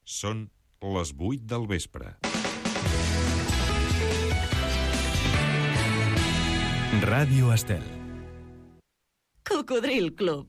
Són les 8 del vespre. Ràdio Estel. Cocodril Club.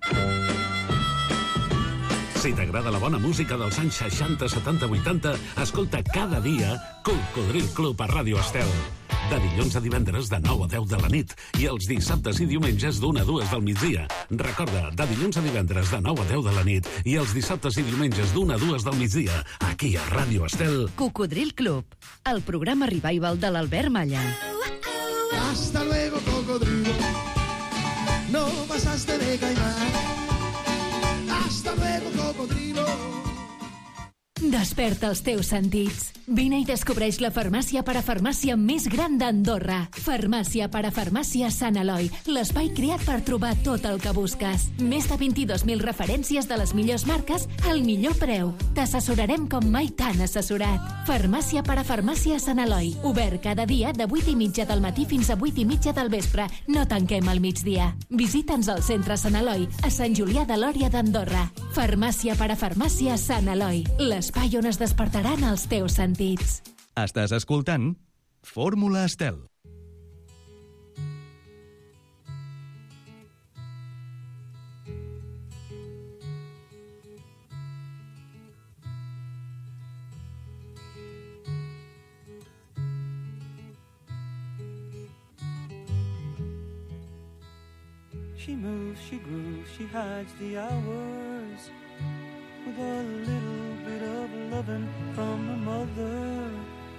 Si t'agrada la bona música dels anys 60, 70, 80, escolta cada dia Cocodril Club a Ràdio Estel. De dilluns a divendres de 9 a 10 de la nit i els dissabtes i diumenges d'1 a 2 del migdia. Recorda, de dilluns a divendres de 9 a 10 de la nit i els dissabtes i diumenges d'1 a 2 del migdia, aquí a Ràdio Estel. Cocodril Club, el programa revival de l'Albert Malla. Hasta luego, cocodrilo. No pasaste de caimán. Hasta luego, cocodrilo. Desperta els teus sentits. Vine i descobreix la farmàcia parafarmàcia més gran d'Andorra. Farmàcia parafarmàcia Sant Eloi, l'espai creat per trobar tot el que busques. Més de 22.000 referències de les millors marques al millor preu. T'assessorarem com mai t'han assessorat. Farmàcia parafarmàcia Sant Eloi, obert cada dia de 8:30 del matí fins a 8:30 del vespre. No tanquem al migdia. Visita'ns al centre Sant Eloi, a Sant Julià de Lòria d'Andorra. Farmàcia parafarmàcia Sant Eloi, l'espai on es despertaran els teus sentits. Estàs escoltant Fórmula Estel. She moves, she grooves, she hides the hours with a little bit of loving from her mother.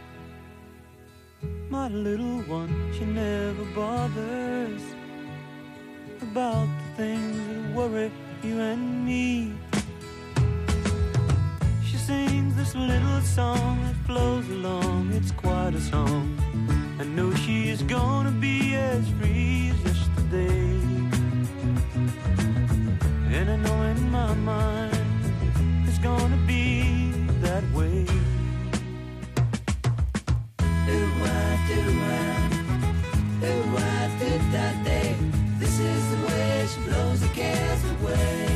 My little one, she never bothers about the things that worry you and me. She sings this little song that flows along, it's quite a song. I know she is gonna be as free as yesterday. And I know in my mind it's gonna be that way. Do-wah-do-wah-do-wah-do-da-day. This is the way she blows the cares away.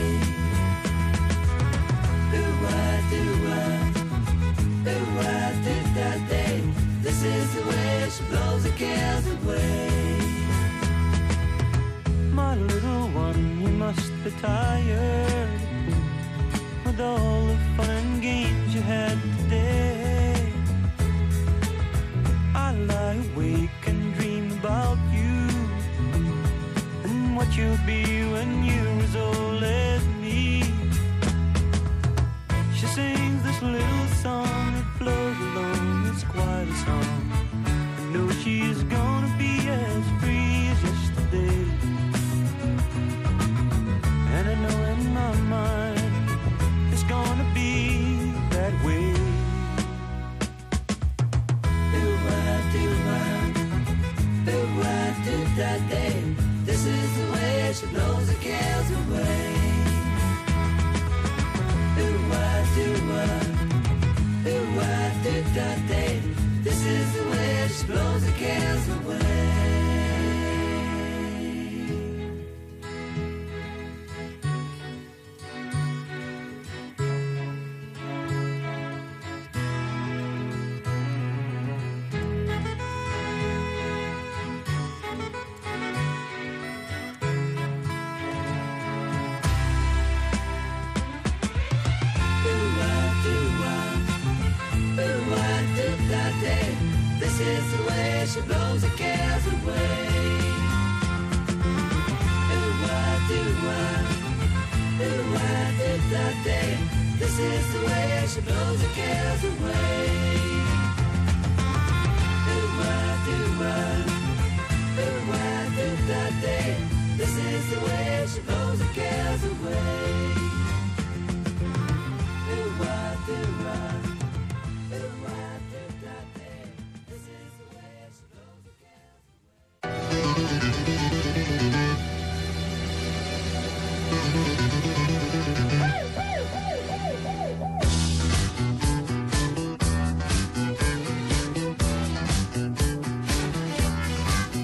Do-wah-do-wah-do-wah-do-da-day. This is the way she blows the cares away. My little one, you must be tired with all the fun and games you had today. I lie awake and dream about you and what you'll be when you're as old as me. She sings this little song that flows along, it's quite a song. I know she's gonna be as free as yesterday. And I know in my mind it's gonna be that way. Do-wah-do-wah-do-wah-do-da-day. This is the way she blows the cares away. Do-wah-do-wah-do-wah-do-da-day. This is the way she blows the cares away. This is the way she blows the cares away. Do-wah-do-wah-do-wah-do-da-day. This is the way she blows the cares away. Do-wah-do-wah-do-wah-do-da-day. This is the way she blows the cares away. Do-wah-do-wah.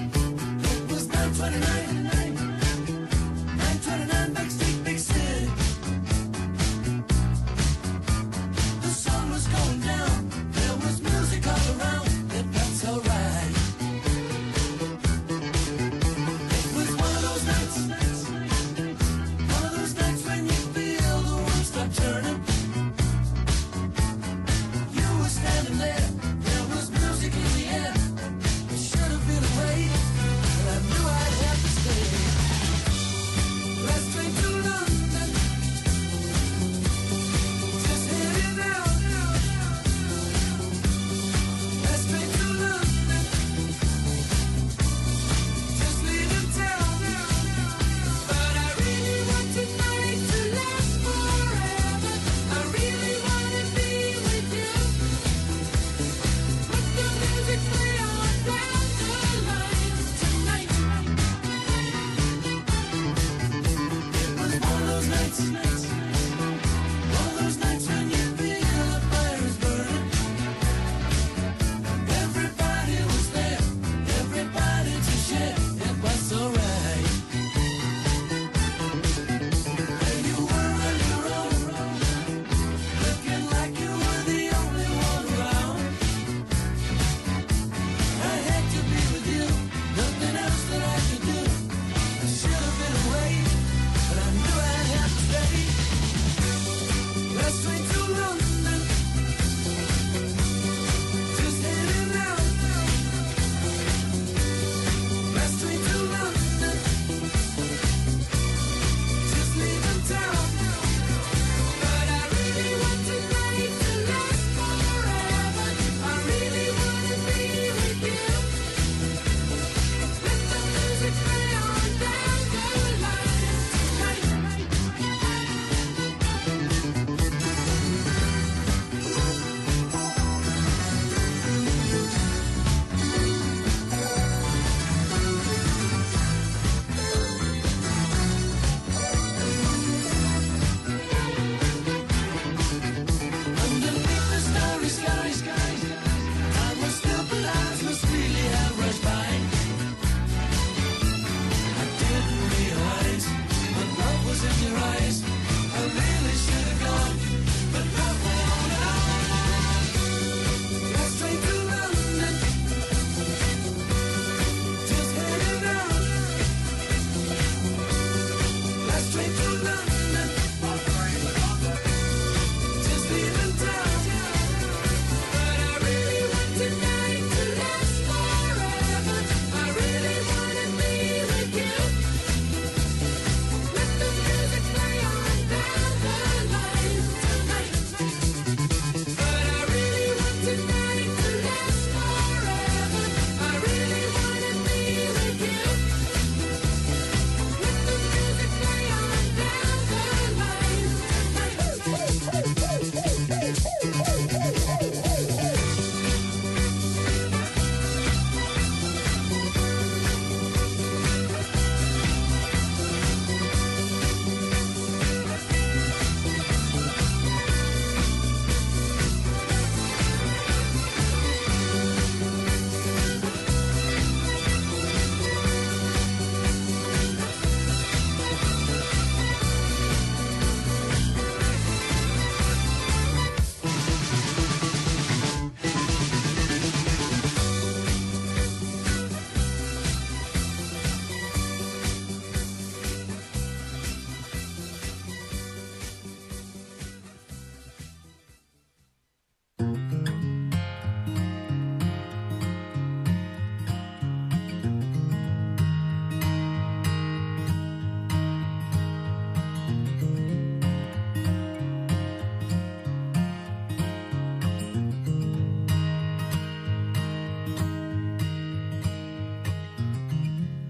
It was 9:29, 9:29 Backstreet Big City.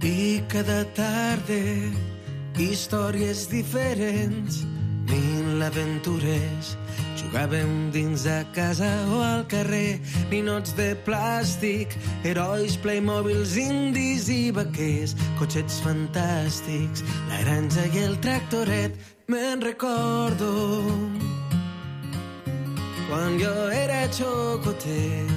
I cada tarda històries diferents, 1000 aventures. Jugàvem dins de casa o al carrer, ninots de plàstic, herois, Playmobils, indis i vaquers, cotxets fantàstics, la granja i el tractoret. Me'n recordo quan jo era xocotet.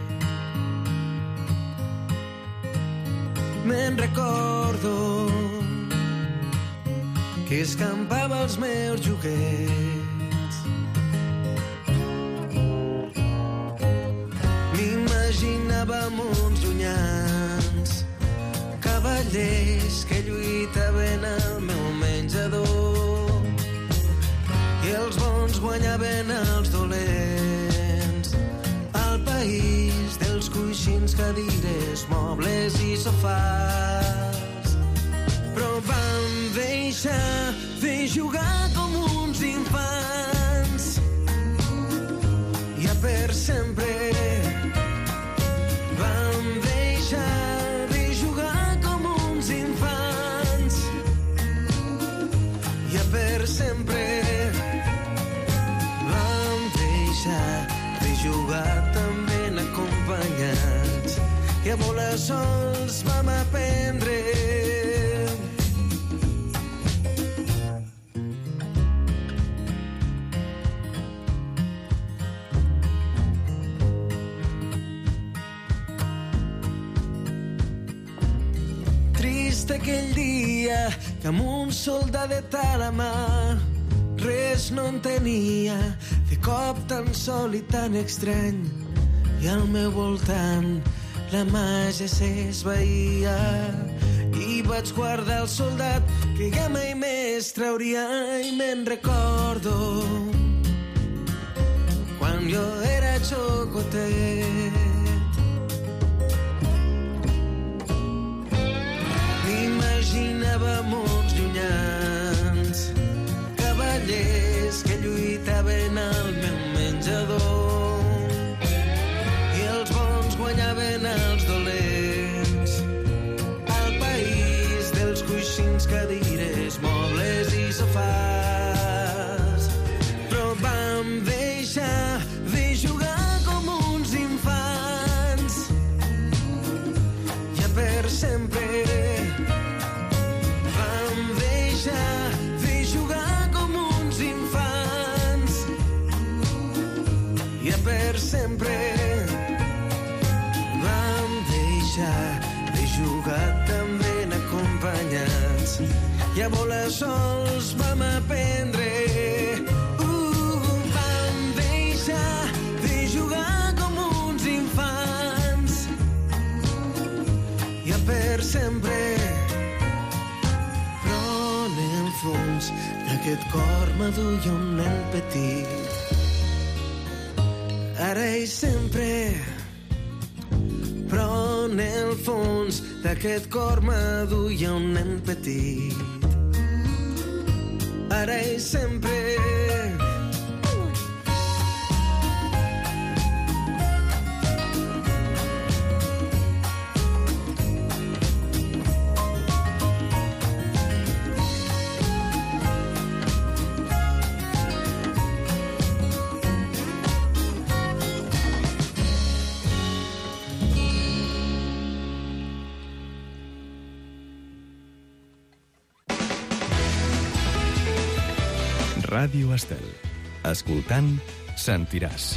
Me'n recordo que escampava els meus joguets. M'imaginava mons llunyans, cavallers que lluitaven al meu menjador, i els bons guanyaven els dolents. Al país dels coixins, cadires, mobles i sofàs. Però vam deixar de jugar com uns infants, ja per sempre. Vam deixar de jugar com uns infants, ja per sempre. Vam deixar de jugar també acompanyats, i a volar sols vam aprendre. Trist aquell dia que amb un soldadet a la mà res no entenia, de cop tan sol i tan estrany, i al meu voltant la màgia s'esvaïa, i vaig guardar el soldat que ja mai més trauria. I me'n recordo quan jo era xocotet. M'imaginava mons llunyans, cavallers que lluitaven al meu menjador, i els bons guanyaven els dolents. Al país dels coixins, cadires, mobles i sofàs. Però vam deixar de jugar com uns infants, ja per sempre. Vam deixar de jugar com uns infants, ja per sempre. Vam deixar de jugar també acompanyats, i a volar sols vam aprendre. Vam deixar de jugar com uns infants, ja per sempre. Però en el fons d'aquest cor madur hi ha un nen petit, ara i sempre. Però en el fons d'aquest cor madur hi ha un nen petit, ara i sempre. Ràdio Estel. Escoltant, sentiràs.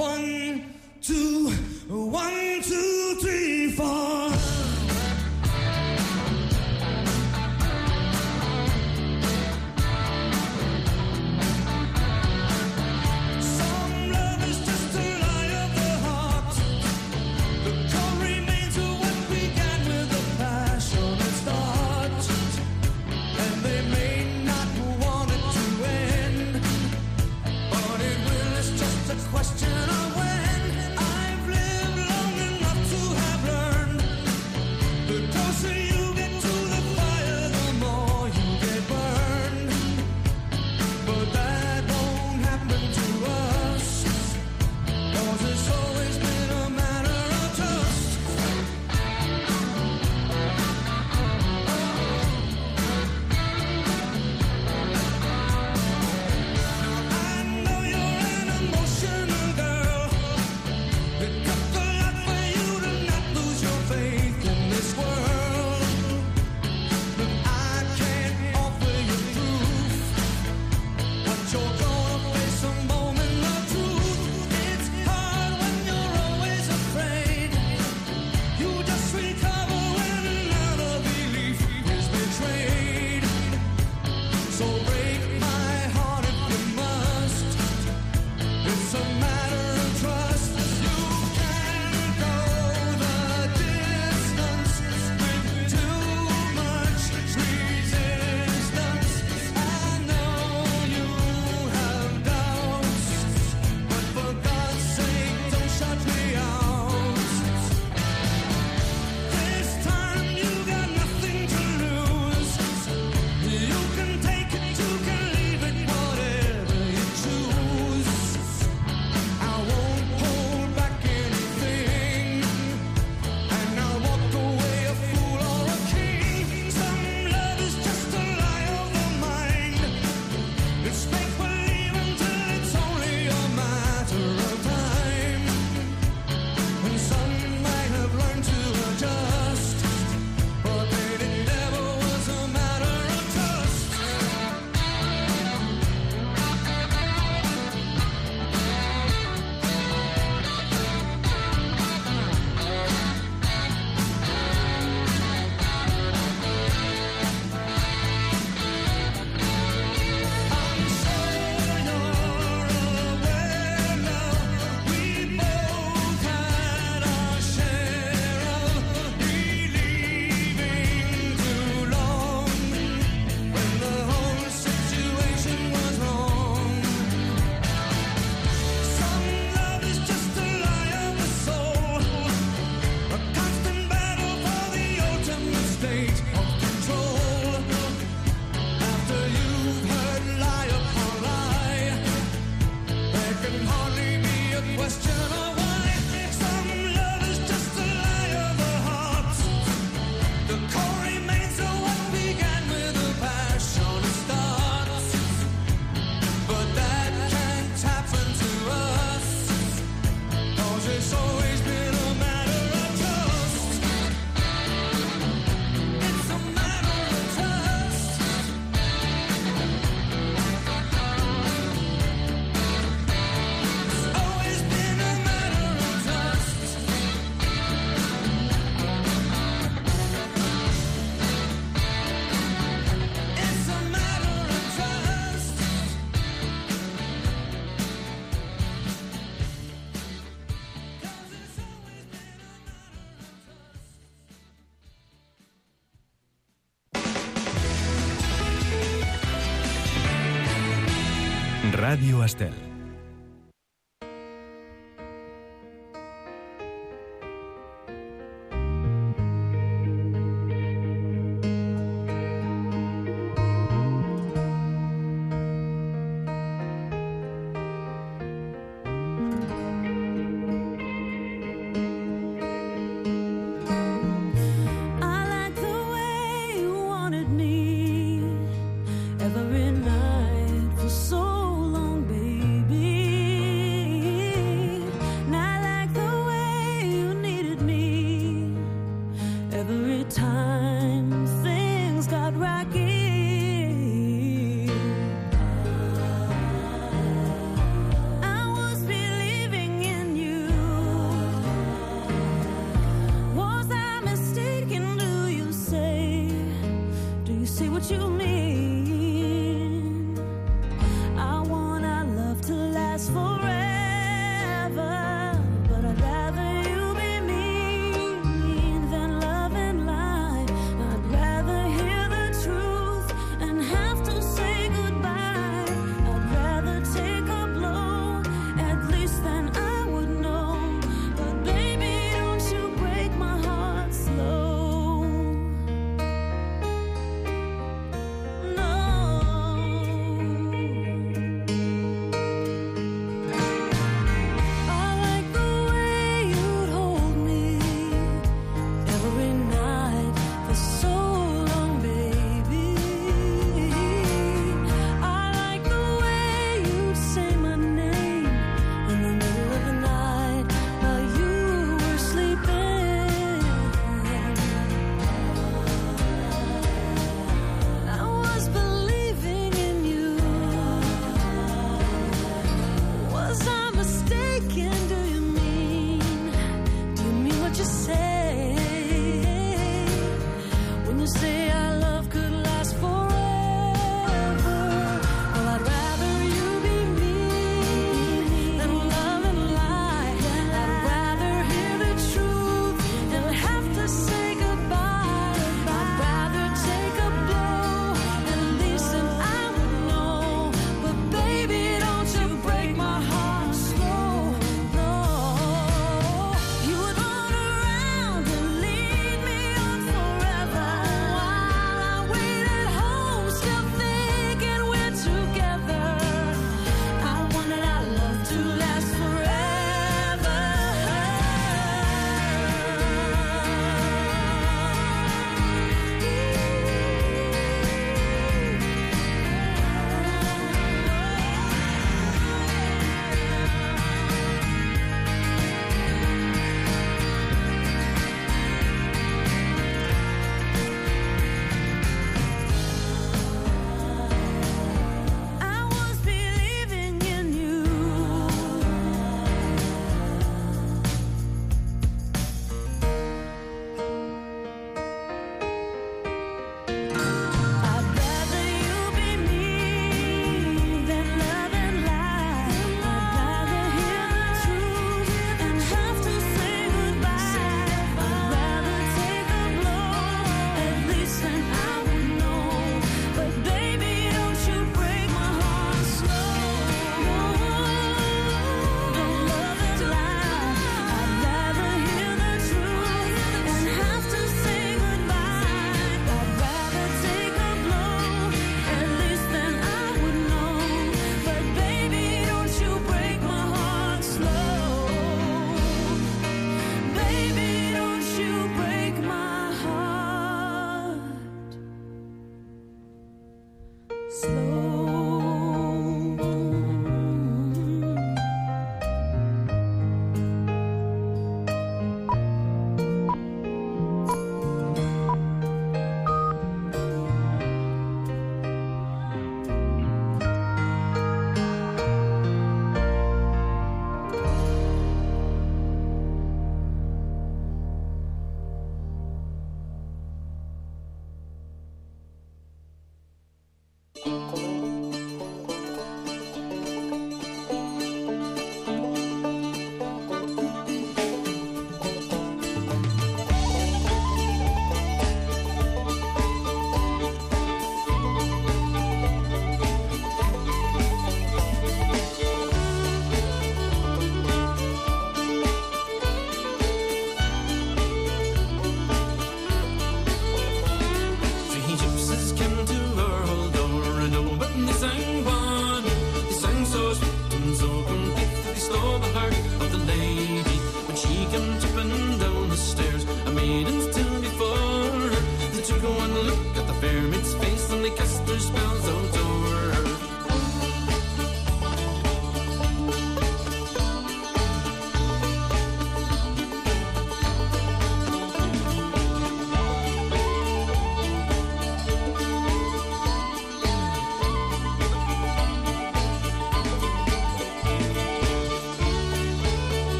1, 2, 1, 2, 3, 4. Ràdio Estel. Every night for so long, baby. what you mean. I want our love to last forever, but I'd rather you be mean than love and lie. I'd rather hear the truth and have to say goodbye. I'd rather take a blow, at least then I would know. But baby, don't you break my heart slow.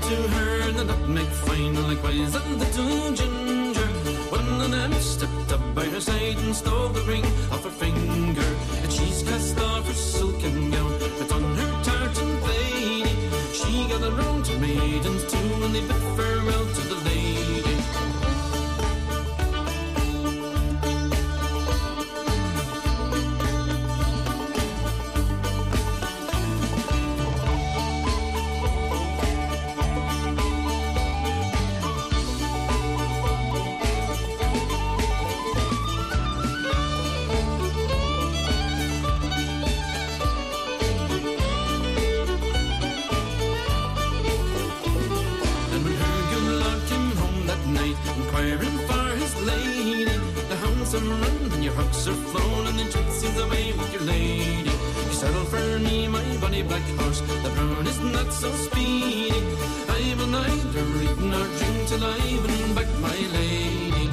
to her, and the nutmeg fine likewise, and the two ginger. One of them stepped up by her side and stole the ring off her finger. And she's cast off her silken gown, put on her tartan lady. She got around to maidens too, and they bid farewell to the lady. Inquiring for his lady, the hounds are run and your hawks are flown, and the gypsy's away with your lady. You saddle for me, my bonny black horse, the brown is not so speedy. I will neither eat nor drink till I win back my lady.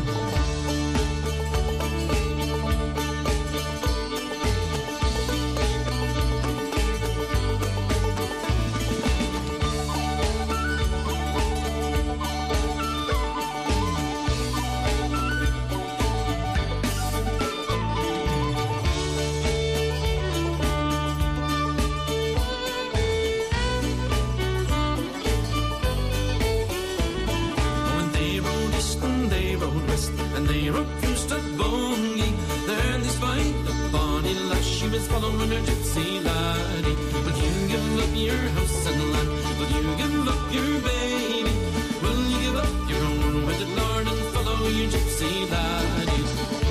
Following her gypsy laddie. Will you give up your house and land? Will you give up your baby? Will you give up your own wedded lord and follow your gypsy laddie?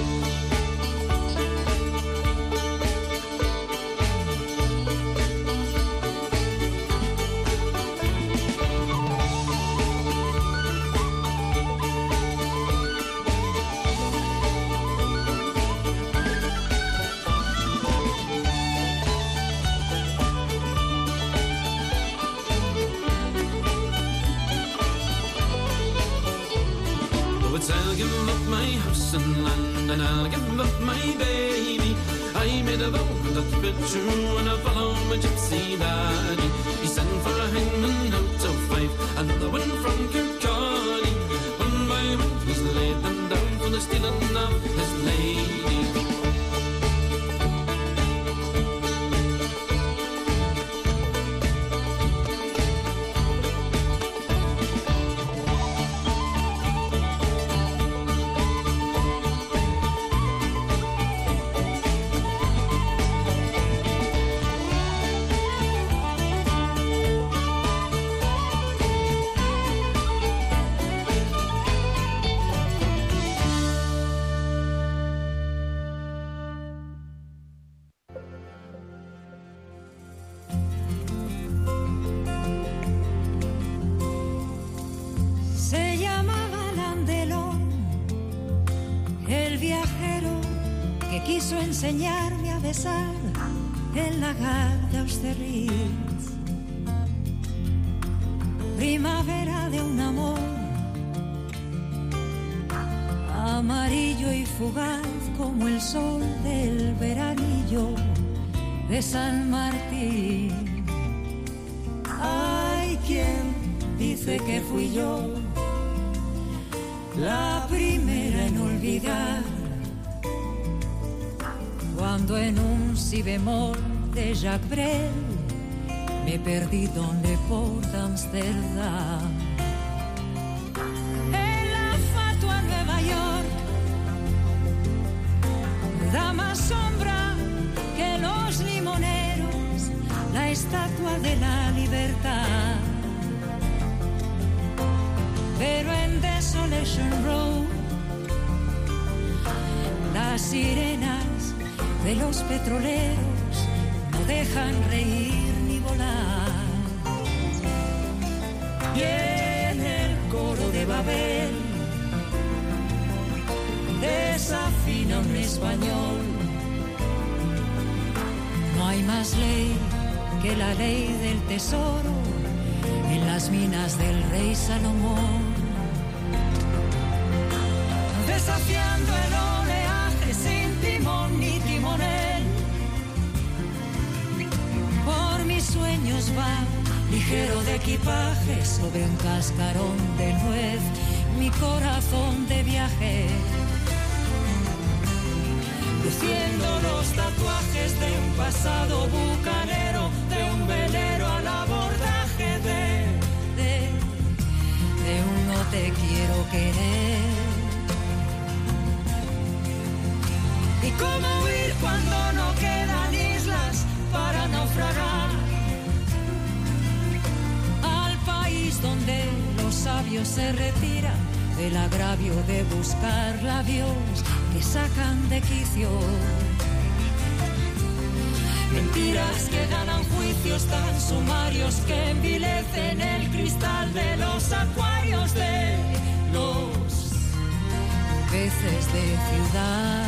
I'll give up my house and land, and I'll give up my baby. I made a vow that's been true, and I'll follow my gypsy laddie. He sent for a hangman out of 5, another one from Kirkcaldy. One by one he's laid them down for the stealing of his lady. Quiso enseñarme a besar el lagar de Austerlitz. Primavera de un amor amarillo y fugaz como el sol del veranillo de San Martín. Hay quien dice que fui yo la primera en olvidar, cuando en un si bemol de Jacques Brel me perdí donde por Amsterdam. En la fatua Nueva York da más sombra que los limoneros la estatua de la libertad. Pero en Desolation Row las sirenas de los petroleros no dejan reír ni volar. Y en el coro de Babel desafina un español. No hay más ley que la ley del tesoro en las minas del rey Salomón. Desafiando el oleaje sin timón ni timonel, por mis sueños va ligero de equipaje sobre un cascarón de nuez, mi corazón de viaje, luciendo los tatuajes de un pasado bucanero, de un velero al abordaje de un no te quiero querer. ¿Y cómo huir cuando no quedan islas para naufragar? Al país donde los sabios se retiran del agravio de buscar labios que sacan de quicio. Mentiras que ganan juicios tan sumarios que envilecen el cristal de los acuarios de los peces de ciudad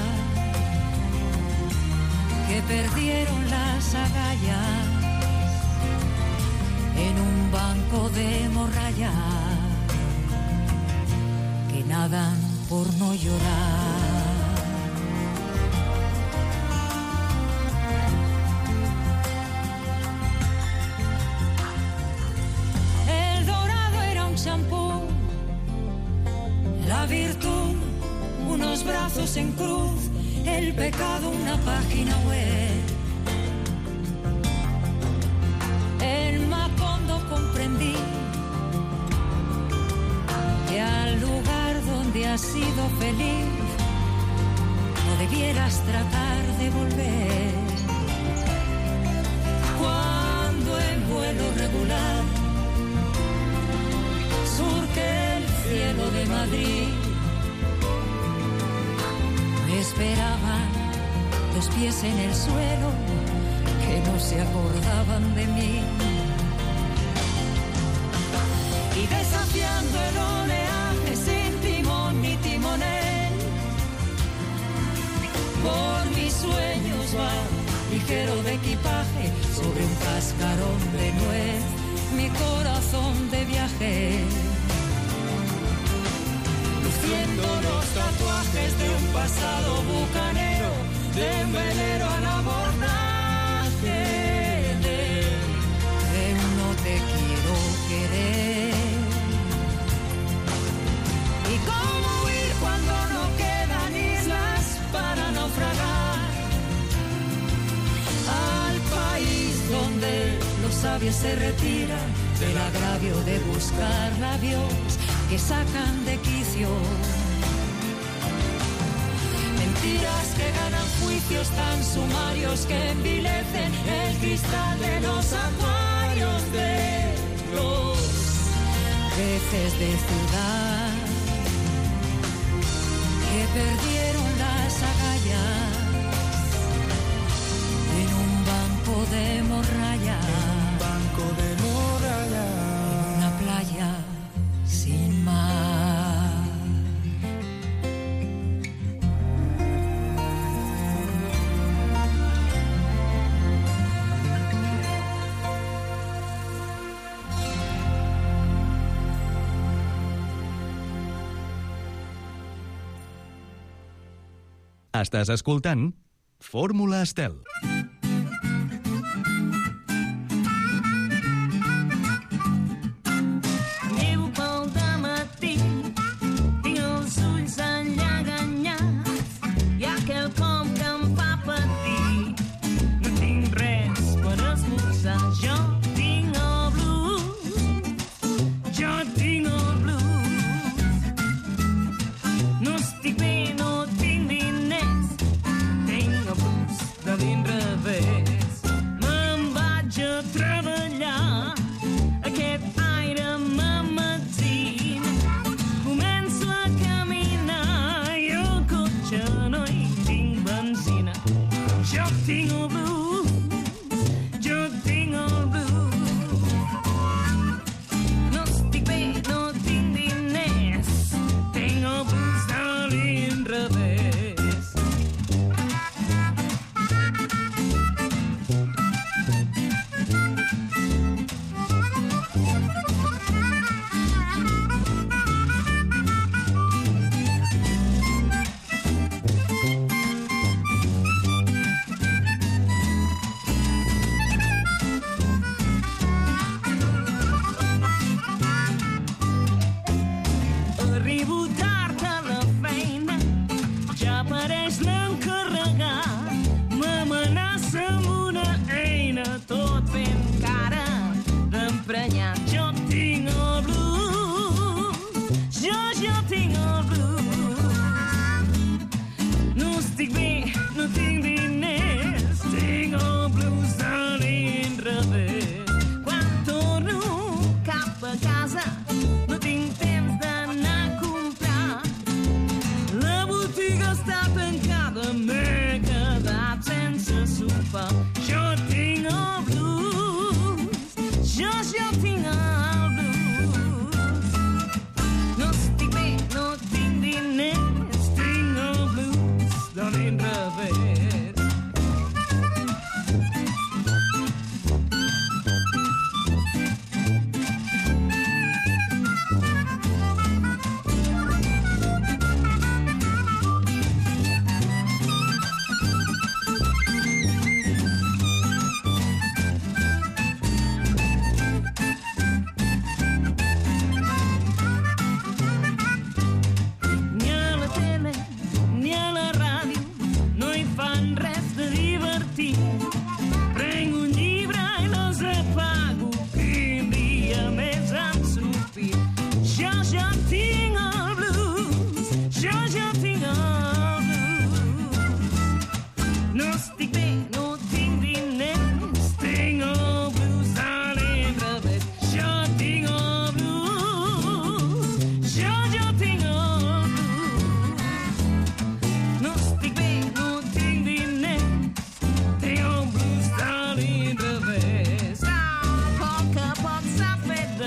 que perdieron las agallas en un banco de morralla, que nadan por no llorar. El dorado era un champú, la virtud unos brazos en cruz, el pecado una página web. En Macondo comprendí que al lugar donde has sido feliz no debieras tratar de volver. Cuando en vuelo regular surque el cielo de Madrid, me esperaban los pies en el suelo que no se acordaban de mí. Y desafiando el oleaje sin timón ni timonel, por mis sueños va ligero de equipaje sobre un cascarón de nuez, mi corazón de viaje, luciendo los tatuajes de un pasado bucanero, de un velero al abordaje de un no te quiero querer. ¿Y cómo huir cuando no quedan islas para naufragar? Al país donde los sabios se retiran del agravio de buscar labios que sacan de quicio. Mentiras que ganan juicios tan sumarios que envilecen el cristal de los acuarios de los peces de ciudad que perdieron las agallas en un banco de morralla, en una playa sin mar. Estàs escoltant Fórmula Estel. Neu pel dematí, tinc els ulls enllaganyats, hi ha quelcom que em fa patir. No tinc res per esmorzar, jo tinc el blues, jo tinc el blues. No estic bé, no tinc diners, tinc el blues de dintre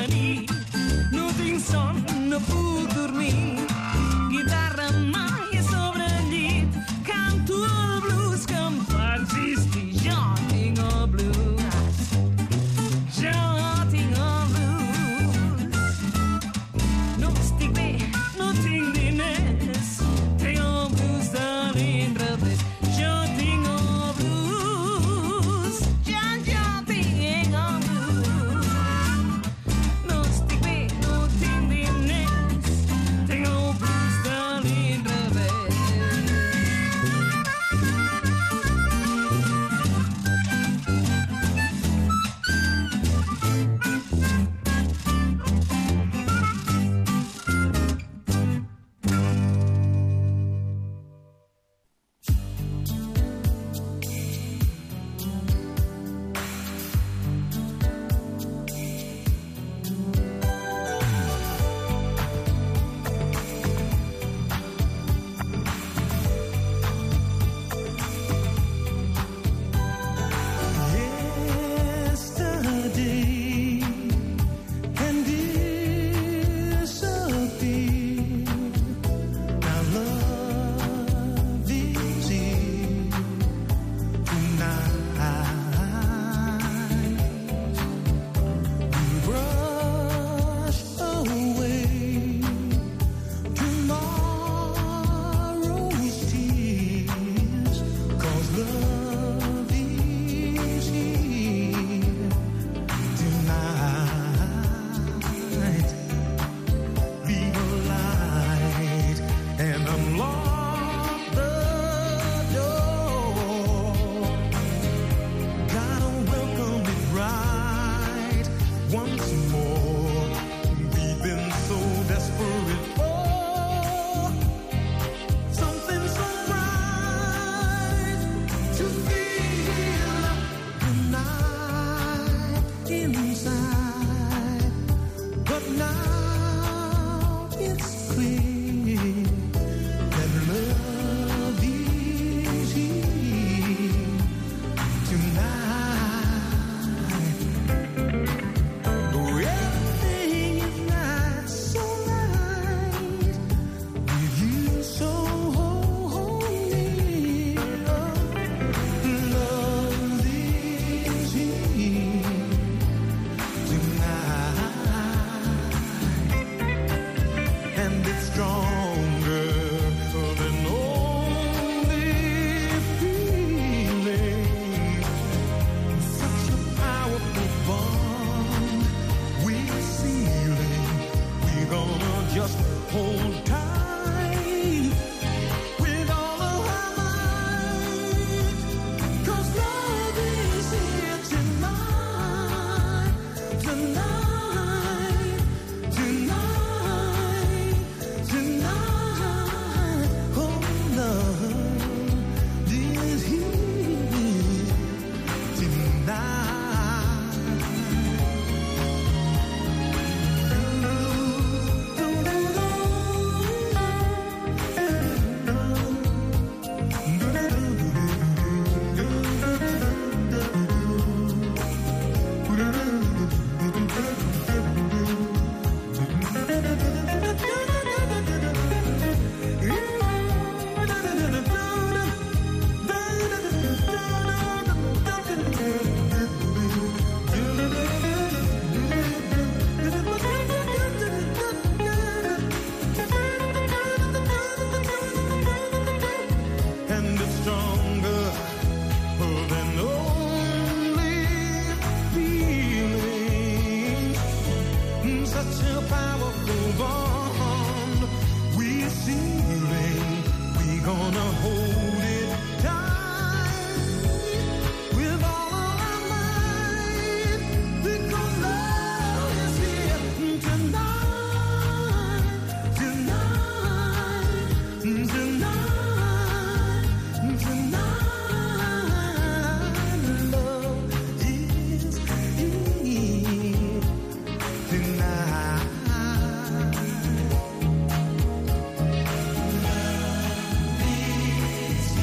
nit. No tinc son, no puc dormir. Guitarra mai sobre el llit. Canto el blues que em fa existir. Jo tinc el blues. Jo tinc el blues. No estic bé, no tinc diners. Tinc el blues de l'inrevés. Jo tinc el blues. Jo tinc el blues. No estic bé, no tinc diners. Tinc el blues de l'inrevés. Yesterday can disappear. Now love is here tonight. We brush away tomorrow's tears, 'cause love is here tonight. Be a light and unlock the door. Gotta welcome it right once more. We've been so desperate for something so bright to feel the night inside. But now it's clear that love is here tonight. Though everything is not so right, with you so near, love is here tonight. And it's stronger than only feeling. Such a powerful bond we're sealing. We're gonna just hold tight with all of our might. 'Cause love is here tonight, tonight, tonight, tonight. Oh, love is here tonight. And it's stronger than only feeling. Such a powerful bond we're sealing. We're gonna hold it tight with all of our might, because love is here tonight, tonight, tonight. Tonight, love is here tonight. Love is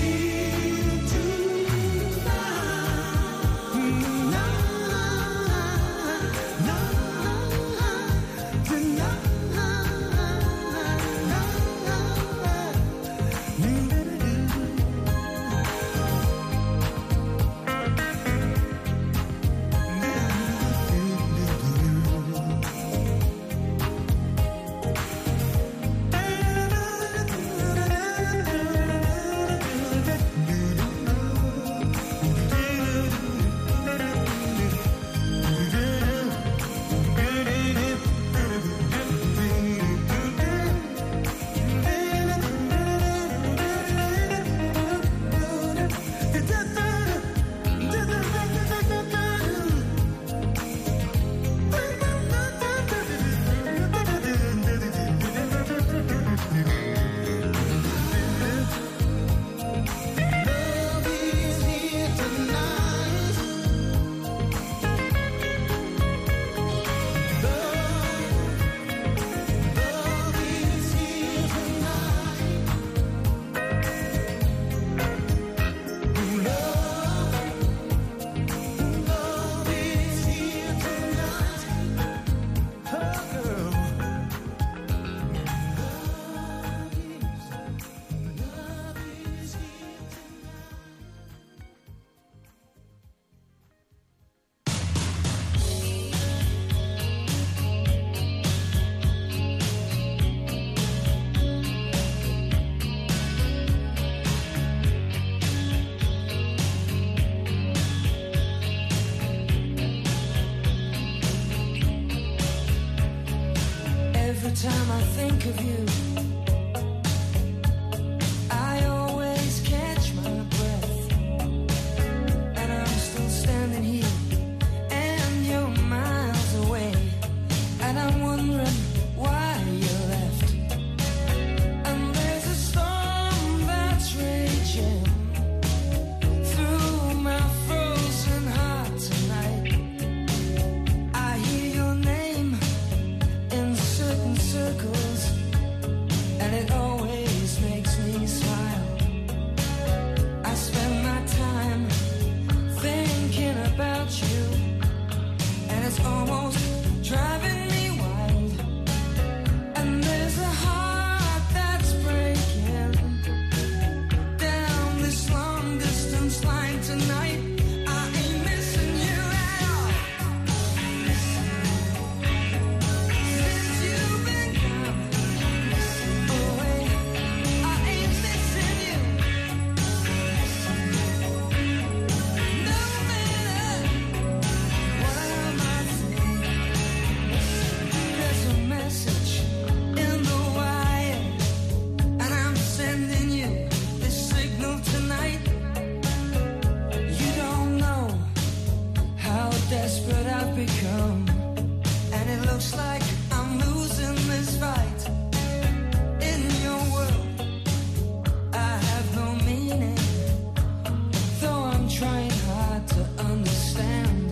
Every time I think of you, I always catch my breath, and I'm still standing here, and you're miles away, and I'm wondering why you left. And there's a storm that's raging through my frozen heart tonight. I hear your name in certain circles, and it always makes me smile. I spend my time thinking about you, and it's almost driving me wild. And there's a heart that's breaking down this long distance line tonight. I ain't missing you at all. Since you've been gone away, I ain't missing you. No matter what I might say, there's a message in the wire, and I'm sending you this signal tonight. You don't know how desperate I've become, and it looks like I'm losing this fight. In your world, I have no meaning, though I'm trying hard to understand.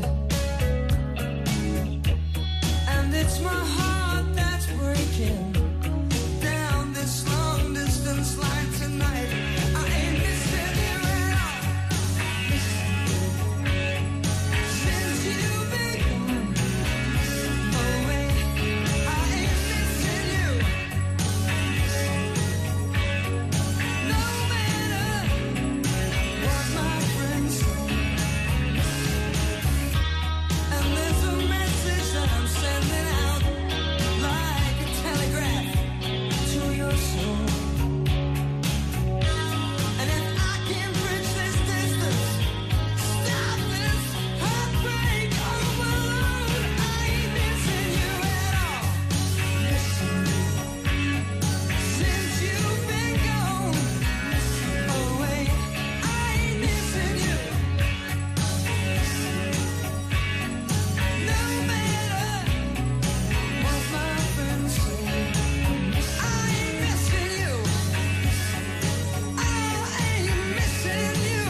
And it's my heart that's breaking down this long distance line tonight. I ain't missing you at all. Since you've been gone away, I ain't missing you. No matter what my friends say. And there's a message that I'm sending out like a telegraph to your soul. And if I can bridge this distance, stop this heartbreak all alone, I ain't missing you at all. Since you've been gone away, I ain't missing you. No matter what my friends say, I ain't missing you. I ain't missing you.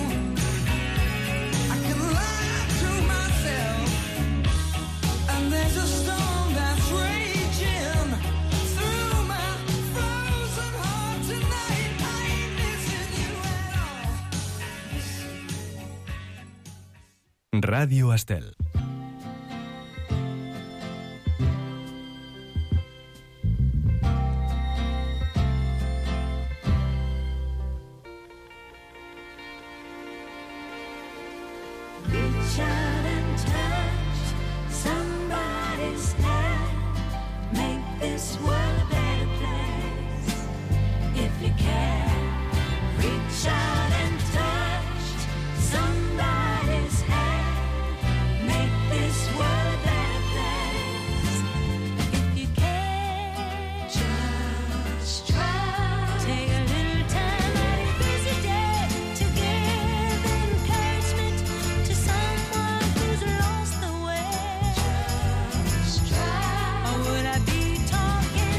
I can lie to myself, and there's a storm that's raging through my frozen heart tonight. I ain't missing you at all. Radio Estel. Reach out and touch somebody's hand. Make this world a better place. If you can, reach out and touch somebody's hand. Make this world a better place. If you can, just try. Take a little time out of your busy day to give encouragement to someone who's lost the way. Just try. Or would I be talking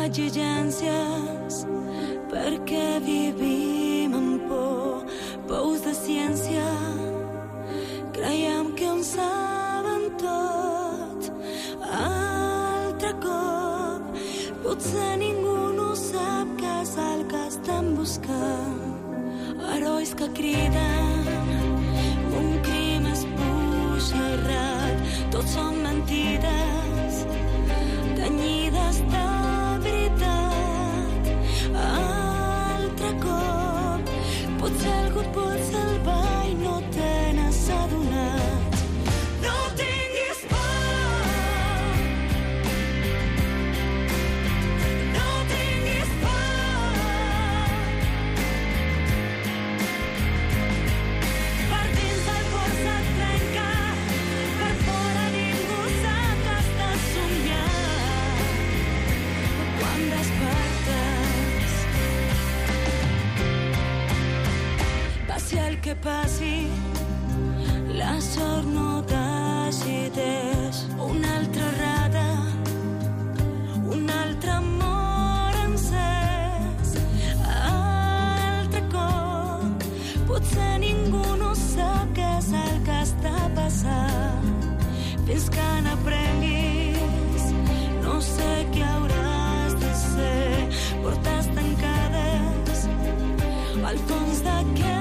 exigències, perquè vivim amb por, pous de ciència. Creiem que ho saben tot. Altre cop, potser ningú no sap què és el que estem buscant. Herois que criden, un crim esbojarrat, tots són mentides, tenyides de veritat. Altre cop, potser algú et pot salvar i no te n'has adonat. No tinguis por, no tinguis por. Per dins el cor se't trenca, per fora ningú sap que estàs somiant. Quan despertes, passi el que passi, la sort no t'agiteix. Una altra errada, un altre amor encès. Altre cop, potser ningú no sap què és el que està passant. Fins que n'aprenguis, no sé què hauràs de ser. Portes tancades al fons d'aquest